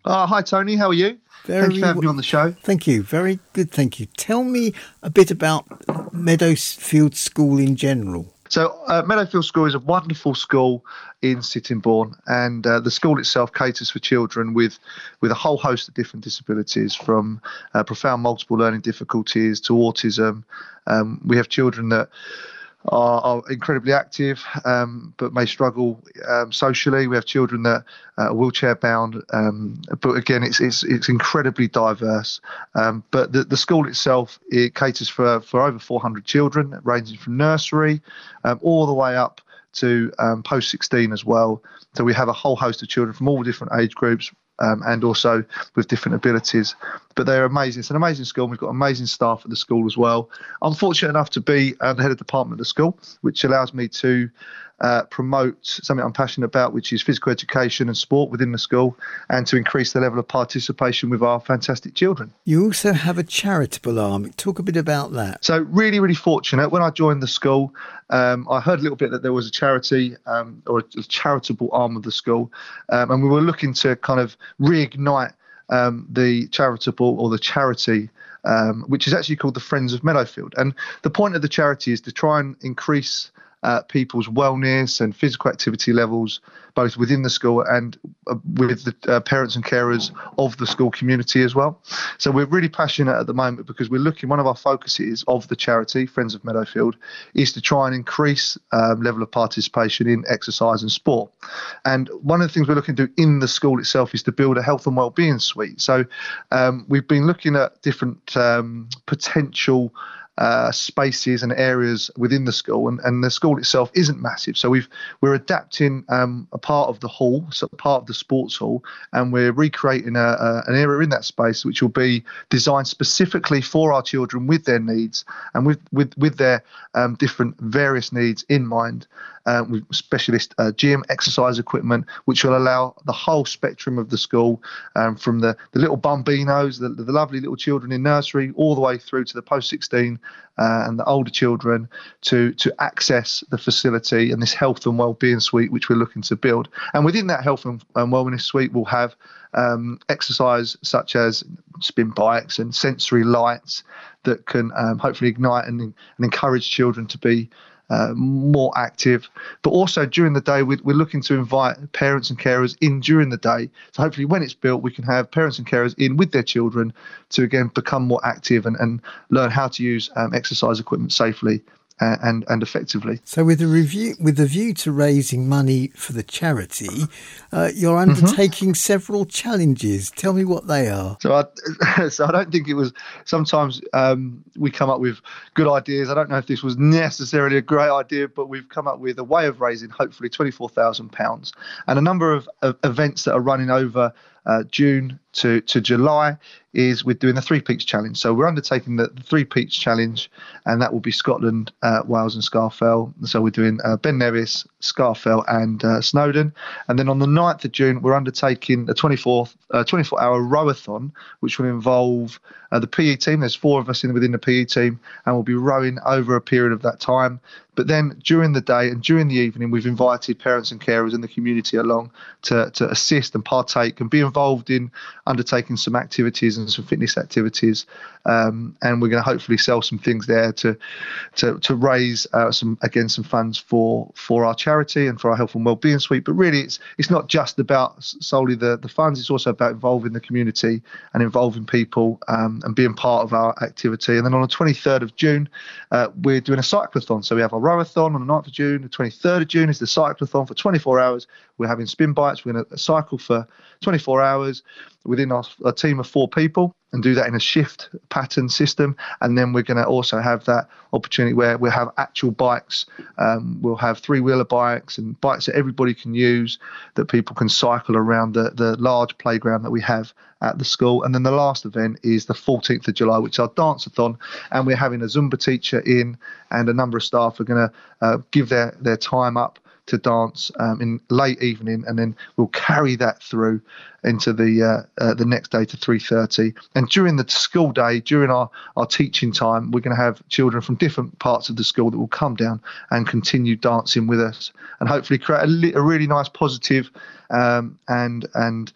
Hi, Tony. How are you? Thank you for having me on the show. Thank you. Very good. Thank you. Tell me a bit about Meadowfield School in general. So, Meadowfield School is a wonderful school in Sittingbourne, and the school itself caters for children with a whole host of different disabilities, from profound multiple learning difficulties to autism. We have children that are incredibly active, but may struggle socially. We have children that are wheelchair bound, but again, it's incredibly diverse. But the school itself, it caters for over 400 children, ranging from nursery all the way up to post 16 as well. So we have a whole host of children from all different age groups, and also with different abilities. But they're amazing. It's an amazing school. We've got amazing staff at the school as well. I'm fortunate enough to be the head of department of the school, which allows me to promote something I'm passionate about, which is physical education and sport within the school, and to increase the level of participation with our fantastic children. You also have a charitable arm. Talk a bit about that. So really, really fortunate. When I joined the school, I heard a little bit that there was a charity or a charitable arm of the school, and we were looking to kind of reignite the charitable or the charity, which is actually called the Friends of Meadowfield. And the point of the charity is to try and increase people's wellness and physical activity levels, both within the school and with the parents and carers of the school community as well. So we're really passionate at the moment because we're looking, one of our focuses of the charity, Friends of Meadowfield, is to try and increase level of participation in exercise and sport. And one of the things we're looking to do in the school itself is to build a health and wellbeing suite. So we've been looking at different potential spaces and areas within the school, and the school itself isn't massive, so we're adapting a part of the hall, so part of the sports hall, and we're recreating an area in that space which will be designed specifically for our children with their needs and with their different various needs in mind, with specialist gym exercise equipment, which will allow the whole spectrum of the school, from the little bambinos, the lovely little children in nursery, all the way through to the post 16 and the older children to access the facility and this health and wellbeing suite which we're looking to build. And within that health and wellness suite, we'll have exercise such as spin bikes and sensory lights that can hopefully ignite and encourage children to be more active. But also during the day, we're looking to invite parents and carers in during the day. So hopefully when it's built, we can have parents and carers in with their children to, again, become more active and learn how to use exercise equipment safely and effectively. So with the view to raising money for the charity, you're undertaking several challenges. Tell me what they are. So I don't think it was, sometimes we come up with good ideas. I don't know if this was necessarily a great idea, but we've come up with a way of raising hopefully £24,000, and a number of events that are running over June to July. Is we're doing the Three Peaks Challenge. So we're undertaking the Three Peaks Challenge, and that will be Scotland, Wales and Scafell. So we're doing Ben Nevis, Scafell and Snowdon. And then on the 9th of June, we're undertaking a 24-hour rowathon, which will involve the PE team. There's 4 of us within the PE team, and we'll be rowing over a period of that time. But then during the day and during the evening, we've invited parents and carers in the community along to assist and partake and be involved in undertaking some activities and some fitness activities. And we're going to hopefully sell some things there to raise some funds for our charity and for our health and wellbeing suite. But really, it's not just about solely the funds. It's also about involving the community and involving people and being part of our activity. And then on the 23rd of June, we're doing a cyclothon. So we have our rowathon on the 9th of June. The 23rd of June is the cyclothon for 24 hours. We're having spin bikes. We're going to cycle for 24 hours within a team of 4 people and do that in a shift pattern system. And then we're going to also have that opportunity where we'll have actual bikes. We'll have 3-wheeler bikes and bikes that everybody can use, that people can cycle around the large playground that we have at the school. And then the last event is the 14th of July, which is our dance-a-thon. And we're having a Zumba teacher in, and a number of staff are going to give their time up to dance in late evening, and then we'll carry that through into the next day to 3:30. And during the school day, during our teaching time, we're going to have children from different parts of the school that will come down and continue dancing with us, and hopefully create a really nice positive and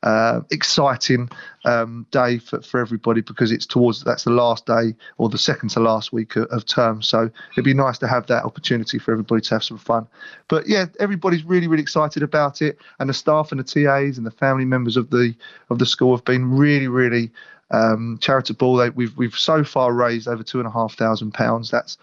exciting day for everybody, because that's the last day or the second to last week of term. So it'd be nice to have that opportunity for everybody to have some fun. But yeah, everybody's really, really excited about it, and the staff and the TAs and the family members of the school have been really, really charitable. We've so far raised over £2,500. That's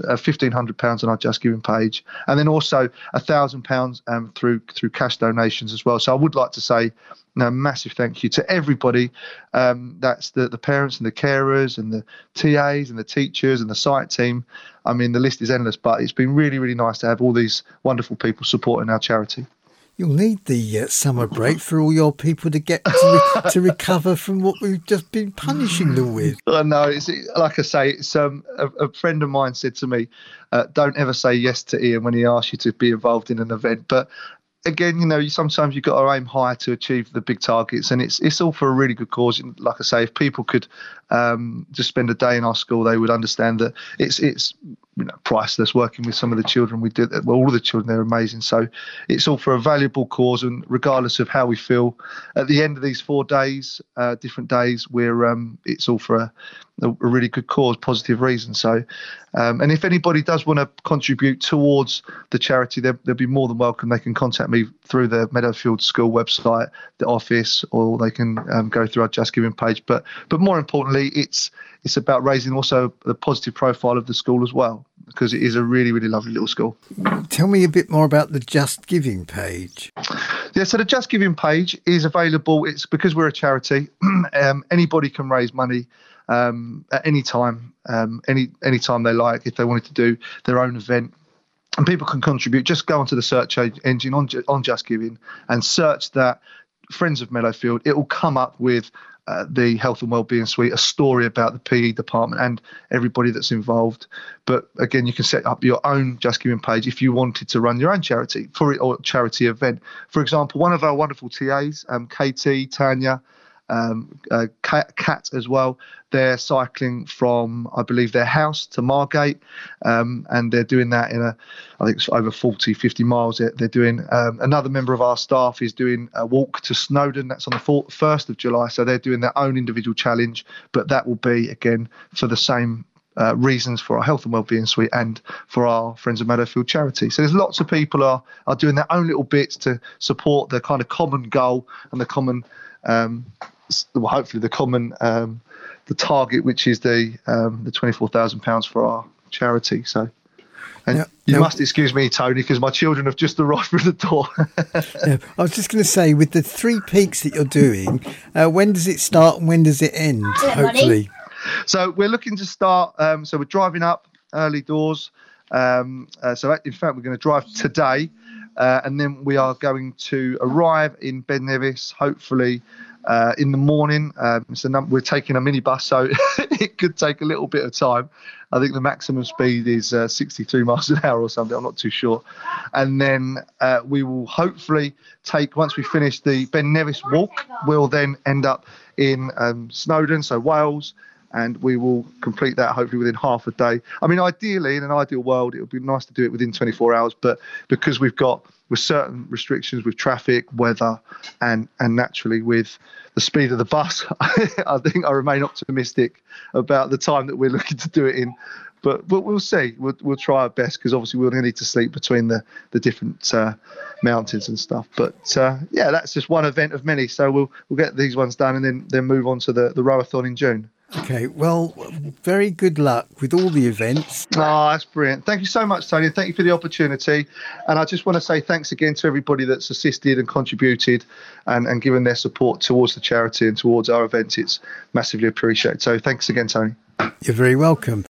£1,500 on our Just Giving page, and then also £1,000 through cash donations as well. So I would like to say a massive thank you to everybody. That's the parents and the carers and the TAs and the teachers and the site team. I mean, the list is endless, but it's been really, really nice to have all these wonderful people supporting our charity. You'll need the summer break for all your people to get to recover from what we've just been punishing them with. No, it's like I say, it's a friend of mine said to me, don't ever say yes to Ian when he asks you to be involved in an event. But again, sometimes you've got to aim high to achieve the big targets, and it's all for a really good cause. And like I say, if people could just spend a day in our school, they would understand that it's priceless working with some of the children we do. Well, all of the children, they're amazing. So it's all for a valuable cause, and regardless of how we feel at the end of these 4 days, different days, it's all for a really good cause, positive reason. So, and if anybody does want to contribute towards the charity, they'll be more than welcome. They can contact me through the Meadowfield School website, the office, or they can go through our Just Giving page. But more importantly, it's about raising also the positive profile of the school as well, because it is a really, really lovely little school. Tell me a bit more about the Just Giving page. Yeah, so the Just Giving page is available. It's because we're a charity. Anybody can raise money at any time, any time they like. If they wanted to do their own event, and people can contribute, just go onto the search engine on Just Giving and search that Friends of Meadowfield. It will come up with the Health and Wellbeing Suite, a story about the PE department and everybody that's involved. But again, you can set up your own Just Giving page if you wanted to run your own charity or charity event. For example, one of our wonderful TAs, Katie, Tanya, Kat as well, they're cycling from, I believe, their house to Margate, and they're doing that I think it's over 40-50 miles. They're doing another member of our staff is doing a walk to Snowdon. That's on the 1st of July, so they're doing their own individual challenge, but that will be again for the same reasons for our Health and Wellbeing Suite and for our Friends of Meadowfield charity. So there's lots of people are doing their own little bits to support the kind of common goal and the common hopefully the common the target, which is the £24,000 for our charity. So, and you must excuse me, Tony, because my children have just arrived through the door. I was just going to say, with the 3 peaks that you're doing, when does it start and when does it end? Hopefully. So we're looking to start. So we're driving up early doors. So in fact, we're going to drive today, and then we are going to arrive in Ben Nevis, hopefully. In the morning. We're taking a minibus, so it could take a little bit of time. I think the maximum speed is 63 miles an hour or something. I'm not too sure. And then we will hopefully once we finish the Ben Nevis walk, we'll then end up in Snowdon, so Wales, and we will complete that hopefully within half a day. I mean, ideally, in an ideal world, it would be nice to do it within 24 hours, but because with certain restrictions with traffic, weather, and naturally with the speed of the bus, I think I remain optimistic about the time that we're looking to do it in. But we'll see. We'll try our best, because obviously we're going to need to sleep between the different mountains and stuff. But yeah, that's just one event of many. So we'll get these ones done and then move on to the Rowathon in June. Okay, well, very good luck with all the events. Oh, that's brilliant. Thank you so much, Tony. Thank you for the opportunity. And I just want to say thanks again to everybody that's assisted and contributed and given their support towards the charity and towards our events. It's massively appreciated. So thanks again, Tony. You're very welcome.